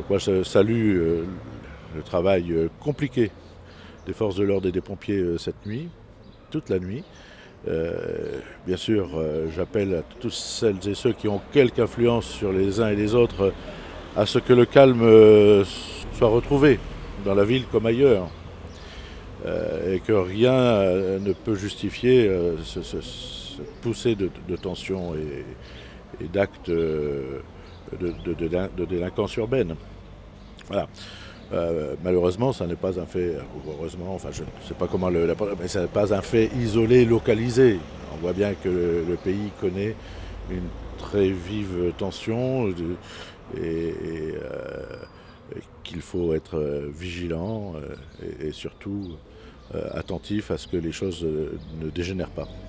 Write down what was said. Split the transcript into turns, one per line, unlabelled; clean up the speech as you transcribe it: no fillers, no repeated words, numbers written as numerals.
Donc moi je salue le travail compliqué des forces de l'ordre et des pompiers cette nuit, toute la nuit. Bien sûr, j'appelle à tous celles et ceux qui ont quelque influence sur les uns et les autres à ce que le calme soit retrouvé dans la ville comme ailleurs. Et que rien ne peut justifier cette poussée de tension et d'actes de délinquance urbaine. Voilà. Malheureusement, ça n'est pas un fait, ou heureusement, enfin je ne sais pas comment mais ça n'est pas un fait isolé, localisé. On voit bien que le pays connaît une très vive tension et qu'il faut être vigilant et surtout attentif à ce que les choses ne dégénèrent pas.